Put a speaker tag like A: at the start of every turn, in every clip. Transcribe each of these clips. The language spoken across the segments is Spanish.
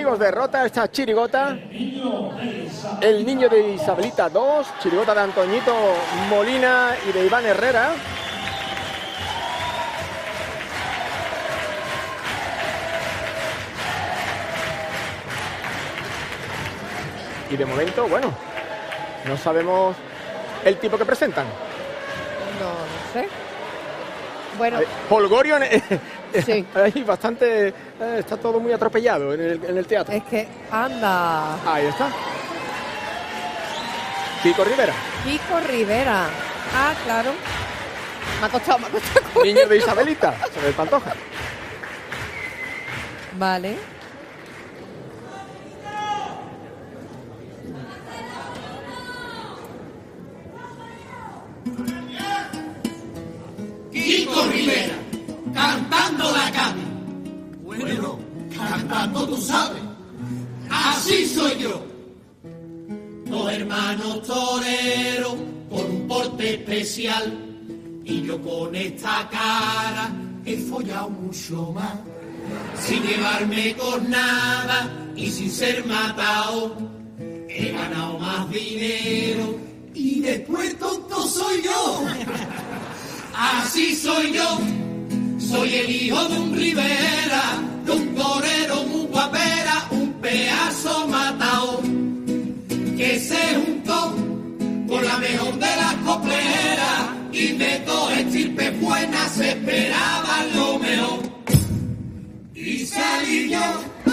A: amigos, derrota esta chirigota. El niño de Isabelita 2, chirigota de Antoñito Molina y de Iván Herrera. Y de momento, bueno, no sabemos el tipo que presentan.
B: No sé. Bueno.
A: Holgorio,
B: sí.
A: Hay bastante, está todo muy atropellado en el teatro.
B: Es que anda.
A: Ahí está. Kiko Rivera.
B: Kiko Rivera. Ah, claro. Me ha costado.
A: Niño de Isabelita, sobre el Pantoja.
B: Vale.
C: Kiko Rivera, cantando la calle. Bueno, cantando tú sabes. Así soy yo. Dos hermanos toreros con un porte especial. Y yo con esta cara he follado mucho más. Sin llevarme con nada y sin ser matado. He ganado más dinero y después tonto soy yo. Así soy yo, soy el hijo de un Rivera, de un torero muy guapera, un pedazo matao, que se juntó con la mejor de las copleras y de dos estirpes buenas se esperaban lo mejor. Y salí yo,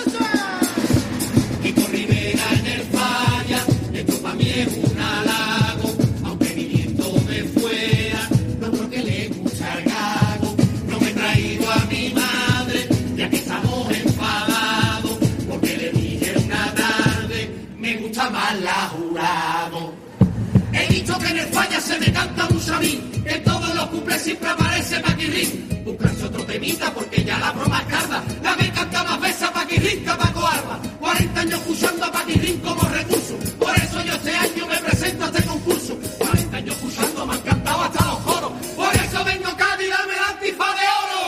C: Kiko Rivera en el falla, esto pa' mí es un halago, aunque viniendo de fuera. A mi madre, ya que estamos enfadados, porque le dije una tarde, me gusta más la Jurado. He dicho que en el falla se me canta mucho a mí, que en todos los cumples siempre aparece Paquirrín. Buscarse otro temita porque ya la broma es carda, la me canta más veces a Paquirrín que a Paco Alba. 40 años escuchando a Paquirrín como recurso, por eso yo este año me presento a este concurso. 40 años escuchando, me han cantado hasta los coros, por eso vengo Cádiz, dame la antifa de oro.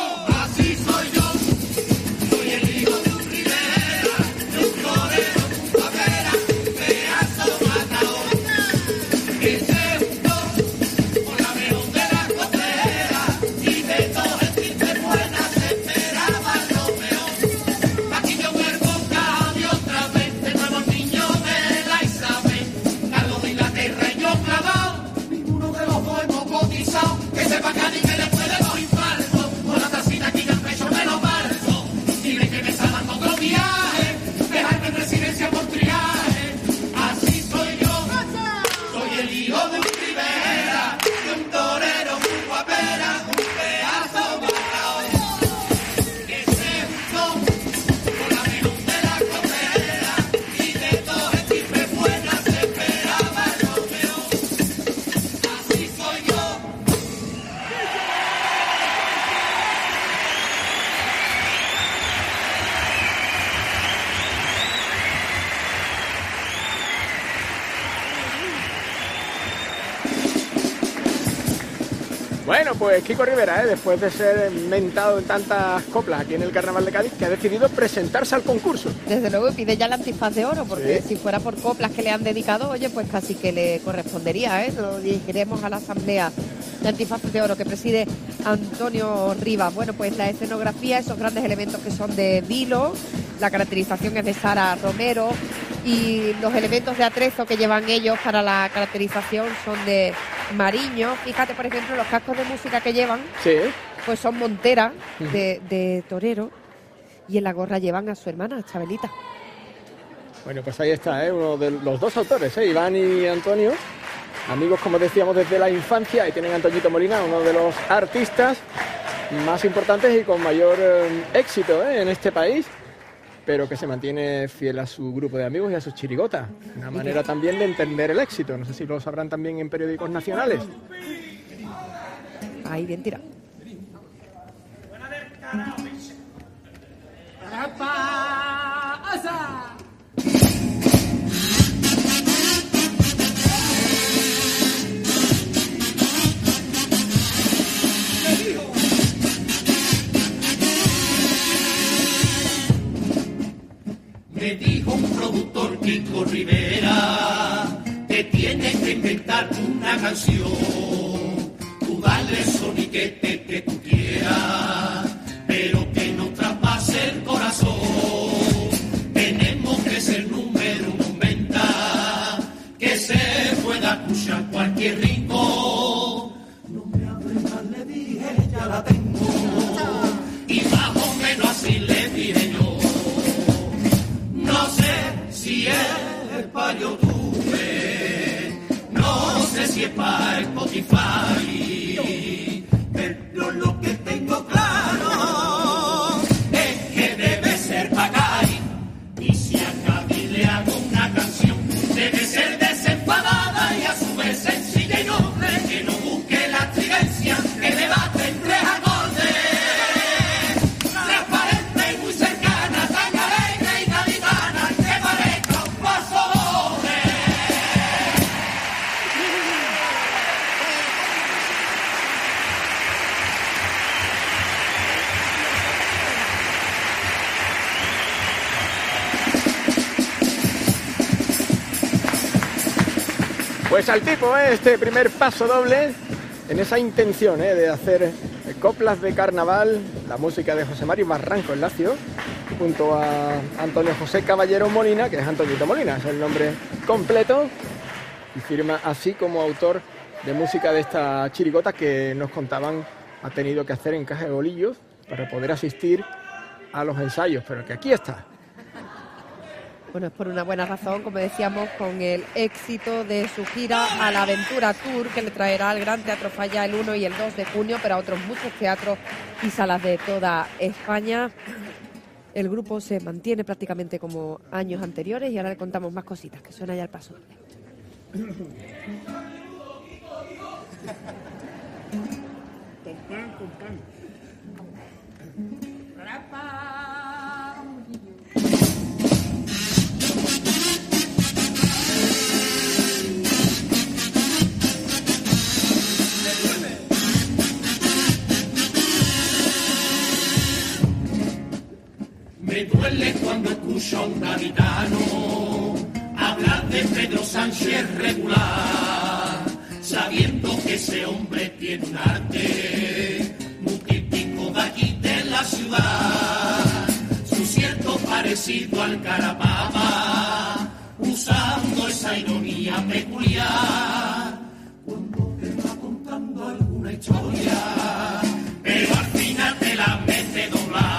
A: Bueno, pues Kiko Rivera, después de ser mentado en tantas coplas aquí en el Carnaval de Cádiz, que ha decidido presentarse al concurso.
B: Desde luego pide ya la antifaz de oro, porque si fuera por coplas que le han dedicado, oye, pues casi que le correspondería, lo dirigiremos a la asamblea de antifaz de oro que preside Antonio Rivas. Bueno, pues la escenografía, esos grandes elementos que son de Vilo, la caracterización es de Sara Romero y los elementos de atrezo que llevan ellos para la caracterización son de Mariño. Fíjate, por ejemplo, los cascos de música que llevan, pues son Montera de torero, y en la gorra llevan a su hermana, Chabelita.
A: Bueno, pues ahí está, uno de los dos autores, Iván y Antonio, amigos, como decíamos, desde la infancia, y tienen a Antoñito Molina, uno de los artistas más importantes y con mayor éxito en este país, pero que se mantiene fiel a su grupo de amigos y a sus chirigotas. Una manera también de entender el éxito. No sé si lo sabrán también en periódicos nacionales.
B: Ahí, bien tirado.
C: Me Me dijo un productor, Kiko Rivera, que tienes que inventar una canción. Tú dale soniquete que tú quieras, pero que no traspase el corazón. Tenemos que ser número 1 en venta, que se pueda escuchar cualquier rincón. No me hables más, le dije, ya la tengo. Y más o menos así le dije yo. No sé si es para YouTube, no sé si es para Spotify, pero lo que tengo claro es que debe ser para Cari. Y si a Cari le hago una canción, debe ser desenfadada y a su vez sencilla y noble, que no busque la estridencia, que debate en 3 acordes. Transparente y muy cercana, tan alegre y gaditana, que parezca un paso doble.
A: Pues al tipo, este primer paso doble en esa intención de hacer coplas de carnaval, la música de José Mario Barranco en Lacio, junto a Antonio José Caballero Molina, que es Antoñito Molina, es el nombre completo, y firma así como autor de música de esta chirigota que nos contaban ha tenido que hacer en caja de bolillos para poder asistir a los ensayos, pero que aquí está.
B: Bueno, es por una buena razón, como decíamos, con el éxito de su gira a la Aventura Tour, que le traerá al Gran Teatro Falla el 1 y el 2 de junio, pero a otros muchos teatros y salas de toda España. El grupo se mantiene prácticamente como años anteriores y ahora le contamos más cositas, que suena ya el paso.
C: Me duele cuando escucho a un gaditano hablar de Pedro Sánchez regular, sabiendo que ese hombre tiene un arte muy típico de aquí de la ciudad, su cierto parecido al Carapapa, usando esa ironía peculiar, cuando te va contando alguna historia, pero al final te la mete doblar.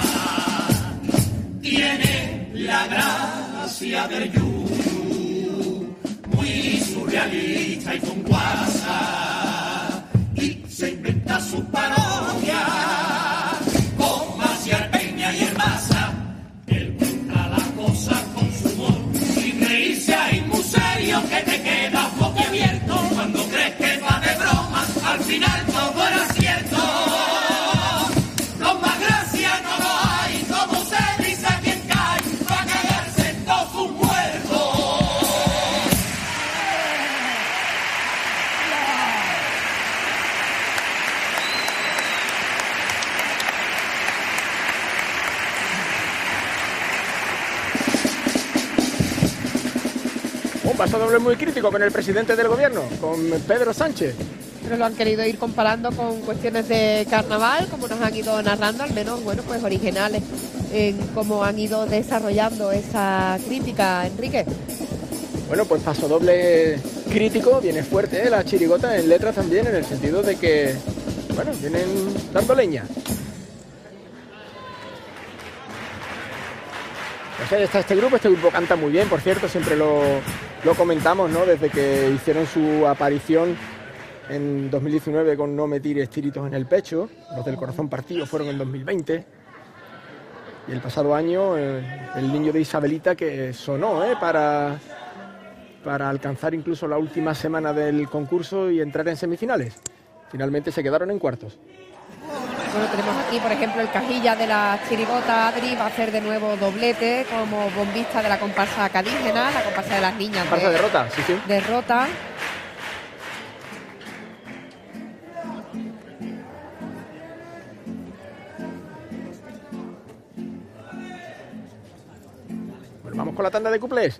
C: Tiene la gracia del yuyu, muy surrealista y con guasa, y se inventa su parodia con Marcial Peña y Hermasa. Él cuenta las cosas con su humor, sin reírse ahí muy serio, que te quedas boquiabierto cuando crees que va de broma, al final todo era cierto. Con más gracia no lo hay, como se dice quien cae, va a cagarse en todos sus muertos.
A: Un paso doble muy crítico con el presidente del gobierno, con Pedro Sánchez.
B: Pero lo han querido ir comparando con cuestiones de carnaval, como nos han ido narrando, al menos, bueno, pues originales en cómo han ido desarrollando esa crítica, Enrique.
A: Bueno, pues paso doble crítico, viene fuerte la chirigota en letras también, en el sentido de que, bueno, vienen dando leña. Pues ahí está este grupo canta muy bien, por cierto, siempre lo comentamos, ¿no? Desde que hicieron su aparición en 2019 con No me tires tiritos en el pecho, los del corazón partido fueron en 2020, y el pasado año el niño de Isabelita, que sonó para alcanzar incluso la última semana del concurso y entrar en semifinales. Finalmente se quedaron en cuartos.
B: Bueno, tenemos aquí, por ejemplo, el Cajilla de la chirigota. Adri va a hacer de nuevo doblete como bombista de la comparsa cadígena, la comparsa de las niñas.
A: Comparsa de Rota, sí, sí.
B: De Rota.
A: Bueno, vamos con la la tanda de cuplés.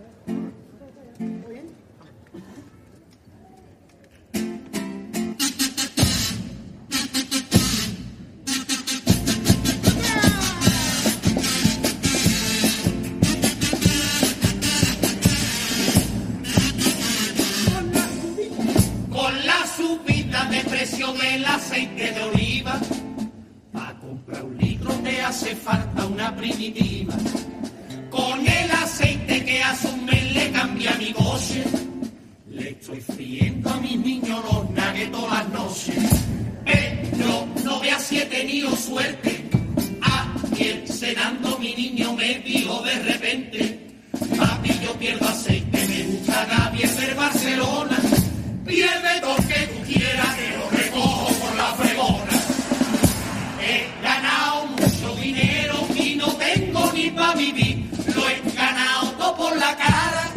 C: El aceite de oliva, para comprar un litro te hace falta una primitiva. Con el aceite que hace un mes le cambia mi boche, le estoy friendo a mis niños los nuggets todas las noches. Pero no veas si he tenido suerte, ayer cenando mi niño me dijo de repente: papi, yo pierdo aceite, me gusta Gabriel del Barcelona. Pierde lo que tú quieras, que lo recojo por la fregona. He ganado mucho dinero y no tengo ni pa' vivir. Lo he ganado todo por la cara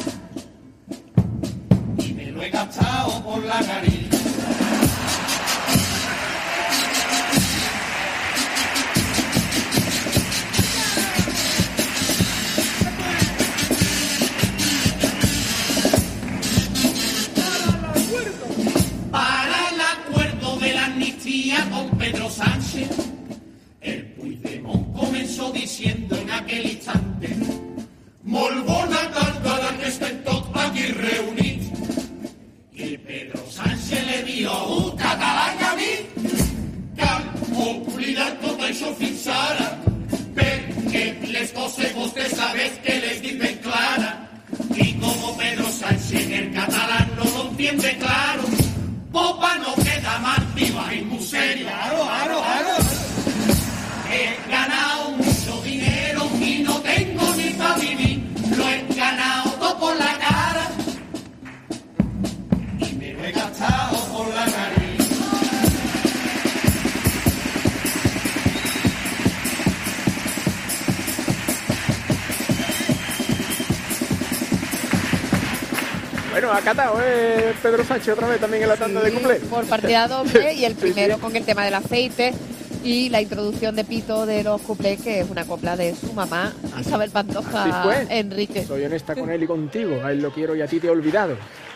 C: y me lo he gastado por la nariz. Con Pedro Sánchez, el Puigdemont comenzó diciendo en aquel instante: molt bona tarda que estén tots aquí reunits. Y Pedro Sánchez le dijo: catalán a mí, cal oblidar tot això fins ara, perquè les coses vostès sabés que les dicen clara. Y como Pedro Sánchez el catalán no lo entiende claro, popa no queda más viva y muy seria. He ganado mucho dinero y no tengo ni para vivir. Lo he ganado todo por la cara y me lo he gastado por la nariz.
A: Bueno, ha catado Pedro Sánchez otra vez también en la tanda de cuplés.
B: Por partida doble y el primero con el tema del aceite y la introducción de Pito de los cuplés, que es una copla de su mamá, Isabel Pantoja Enrique.
A: Soy honesta con él y contigo, a él lo quiero y a ti te he olvidado.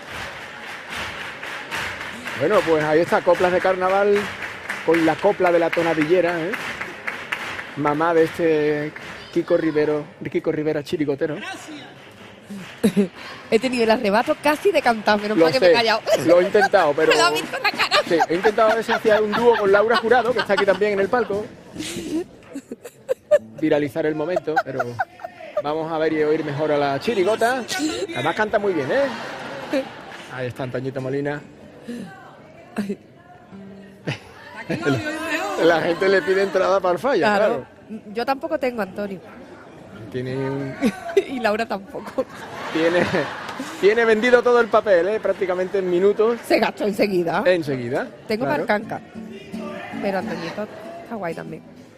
A: Bueno, pues ahí está, coplas de carnaval con la copla de la tonadillera, mamá de este Kiko Rivera chirigotero.
B: He tenido el arrebato casi de cantar, menos mal que me he callado.
A: Lo he intentado, pero...
B: Me lo he visto en la cara.
A: Sí, he intentado a ver si hacía un dúo con Laura Jurado, que está aquí también en el palco. Viralizar el momento, pero vamos a ver y oír mejor a la chirigota. Además canta muy bien, Ahí está Antoñito Molina. La gente le pide entrada para el falla, claro.
B: Yo tampoco tengo, Antonio. Y Laura tampoco. Tiene vendido todo el papel, prácticamente en minutos. Se gastó enseguida. Tengo
A: claro.
B: Marcanca. Pero Antoñito está guay también.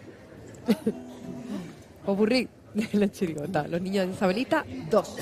B: Popurrí de la chirigota. Los niños de Isabelita, 2.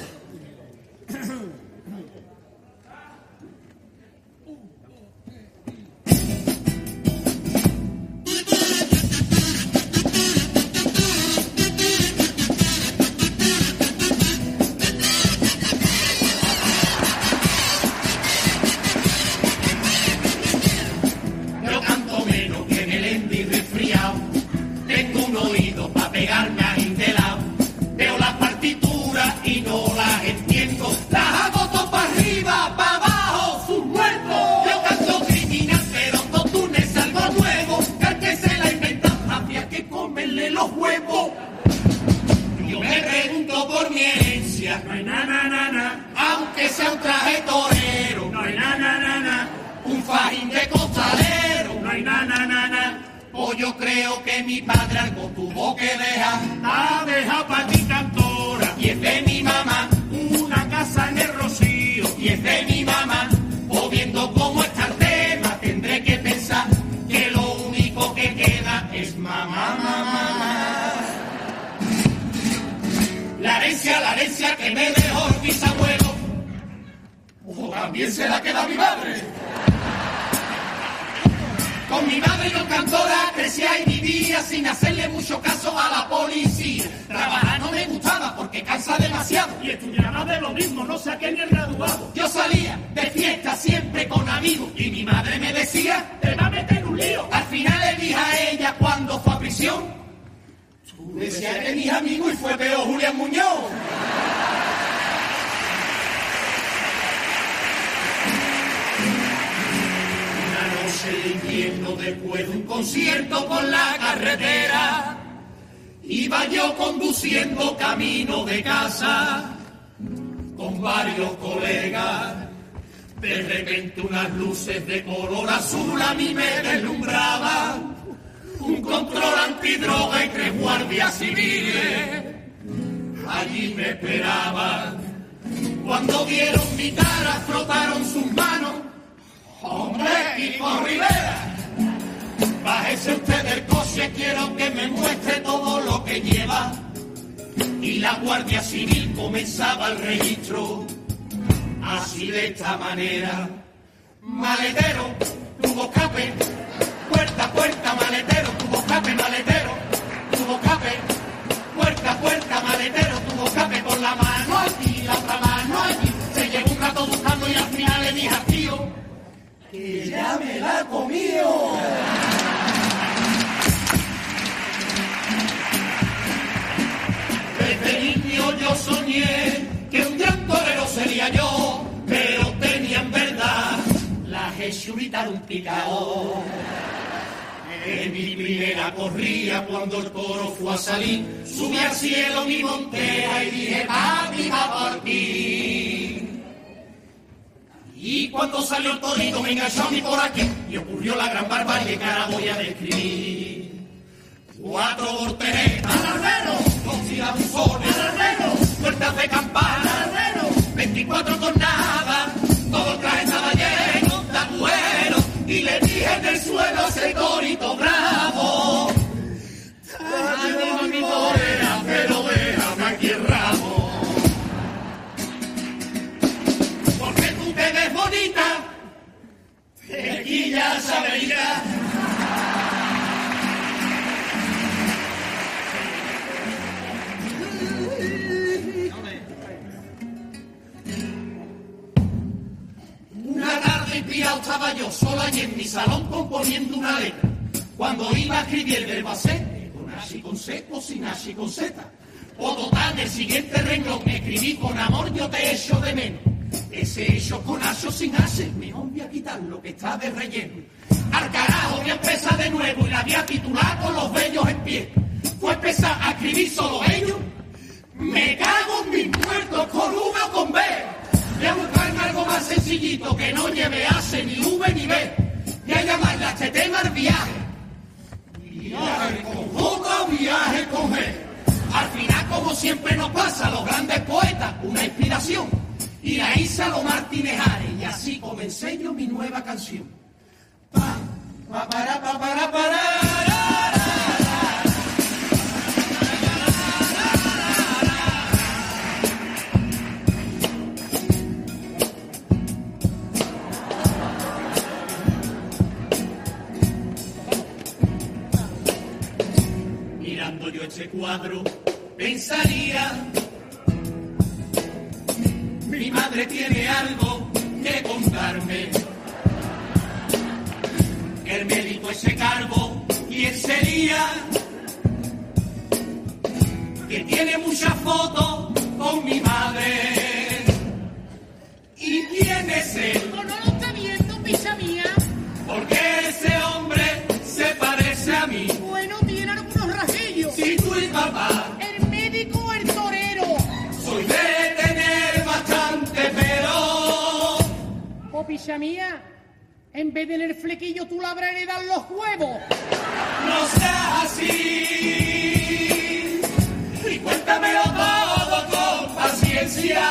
C: Pegarme a Indelao, veo las partituras y no las entiendo, las hago todo para arriba, para abajo, sus muertos. Yo canto criminal, pero todo túnez algo nuevo, que al que se la inventa había que comerle los huevos. Yo me pregunto por mi herencia, no hay na, aunque sea un traje torero, no hay na, un fajín de costalero, no hay na. Pues yo creo que mi padre algo tuvo que dejar. Ha dejado para ti cantora. Y es de mi mamá. Una casa en el Rocío. Y es de mi mamá. O viendo cómo está el tema, tendré que pensar que lo único que queda es mamá. La herencia que me dejó el bisabuelo. O también se la queda mi madre. Con mi madre yo cantora crecía y vivía sin hacerle mucho caso a la policía. Trabajar no me gustaba porque que cansa demasiado.
D: Y estudiaba de lo mismo, no saqué ni el graduado.
C: Yo salía de fiesta siempre con amigos y mi madre me decía,
D: te va a meter en un lío.
C: Al final le dije a ella cuando fue a prisión, tú decías que mis amigos y fue peor Julián Muñoz. El invierno después de un concierto por la carretera, iba yo conduciendo camino de casa con varios colegas. De repente unas luces de color azul a mí me deslumbraban, un control antidroga y 3 guardias civiles allí me esperaban. Cuando vieron mi cara frotaron sus manos. ¡Hombre, Kiko Rivera! Bájese usted del coche, quiero que me muestre todo lo que lleva. Y la Guardia Civil comenzaba el registro, así de esta manera. Maletero, tubo escape, puerta, puerta, maletero, tubo escape, maletero, tubo escape, puerta, puerta, maletero, tubo escape, con la mano aquí, la otra mano allí. Se llevó un rato buscando y al final le dije al tío, que ya me la he comido. Desde niño yo soñé que un gran torero sería yo, pero tenía en verdad la jechurita de un picao. En mi primera corría cuando el toro fue a salir, subí al cielo mi montera y dije, papi, va por ti. Y cuando salió el torito me enganchó a mí por aquí y ocurrió la gran barbarie que ahora voy a describir. 4 volteretas al albero, 2 tirabuzones al albero, puertas de campana al albero, 24 cornadas, todo el traje estaba lleno de agüeros y le dije en el suelo a ese torito bravo, dame mi torera, pero déjame aquí el rabo. Te ves bonita, tequilla saberita. Una tarde inspirado estaba yo sola y en mi salón componiendo una letra. Cuando iba a escribir el verbo hacer, con H y con C o sin H y con Z. O total, el siguiente renglón escribí con amor yo te echo de menos. Ese hecho con aso sin ase, mejor voy a quitar lo que está de relleno. Al carajo voy a empezar de nuevo y la voy a titular con los bellos en pie. Fue empezar a escribir solo ellos. Me cago en mis muertos con V o con B. Voy a buscarme algo más sencillito que no lleve ase ni V ni B. Voy a llamarle a este tema el viaje. Viaje con J, viaje con G. Al final, como siempre nos pasa a los grandes poetas, una inspiración. Y ahí Salo Martínez Ares, y así comencé yo mi nueva canción. Pa, pa, para. Mirando yo este cuadro, pensaría, mi madre tiene algo que contarme. El médico ese cargo, ¿quién sería? Que tiene muchas fotos con mi madre. ¿Y quién es él?
E: ¿O no lo está viendo, picha mía?
C: Porque ese hombre se parece a mí.
E: Bueno, tiene algunos rajillos.
C: Si tú y papá.
E: El médico o el torero.
C: Soy de tener bastante pelo.
E: Oh, picha mía, en vez de tener flequillo, tú le habrás heredado los huevos.
C: No seas así. Y cuéntamelo todo con paciencia.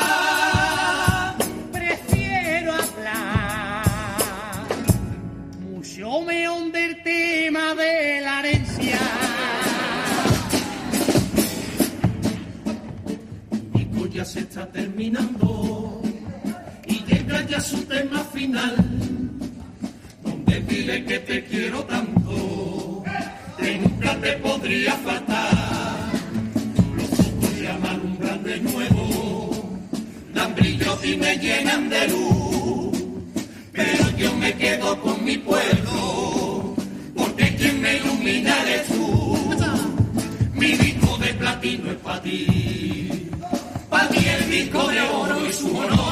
E: Prefiero hablar mucho mejor del tema de la herencia.
C: Esto ya se está terminando y llega ya su tema final, donde dile que te quiero tanto, que nunca te podría faltar. Los ojos ya me alumbran de brillo y me llenan de luz. Pero yo me quedo con mi pueblo, porque quien me ilumina eres tú. Mi disco de platino es para ti el disco de oro y su honor.